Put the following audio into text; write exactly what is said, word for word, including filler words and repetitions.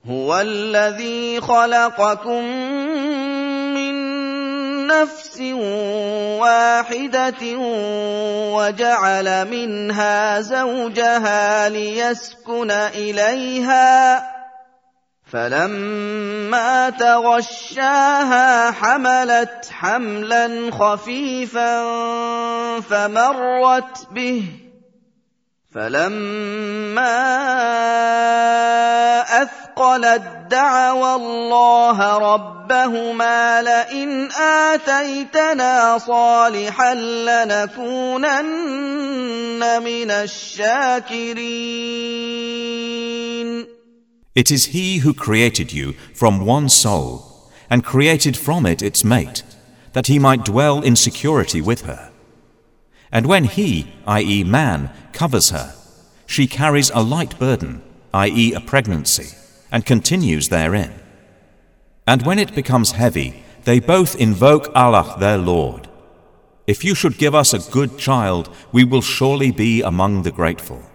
هو الذي خلقكم من نفس واحدة وجعل منها زوجها ليسكن إليها فلما تغشاها حملت حملا خفيفا فمرت به فلما أثقلت دعوا الله ربهما لئن آتيتنا صالحا لنكونن من الشاكرين. It is He who created you from one soul and created from it its mate, that he might dwell in security with her. And when he, that is man, covers her, she carries a light burden, that is a pregnancy, and continues therein. And when it becomes heavy, they both invoke Allah their Lord. If you should give us a good child, we will surely be among the grateful.